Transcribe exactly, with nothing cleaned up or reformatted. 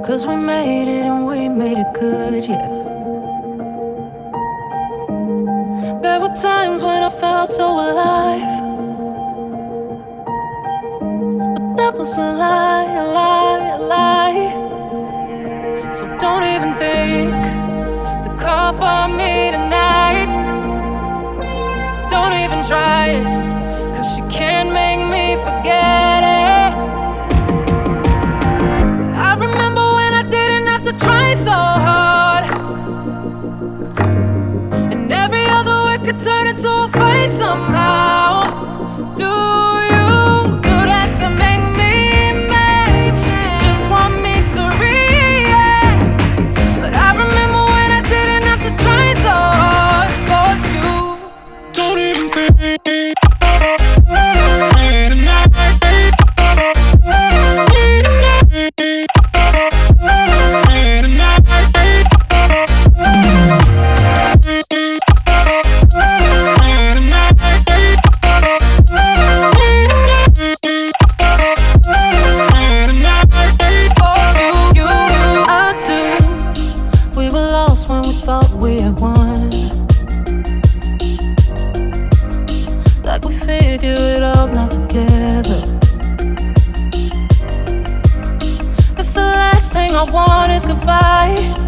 'Cause we made it and we made it good, yeah. There were times when I felt so alive, but that was a lie, a lie, a lie. So don't even think to call for me tonight. Don't even try it, 'cause she can't make me forget it. I remember when I didn't have to try so hard, and every other word could turn into a fight somehow. Do you do that to make me mad? You just want me to react. But I remember when I didn't have to try so hard for you. Don't even think. When we thought we had won, like we figured it out now together. If the last thing I want is goodbye,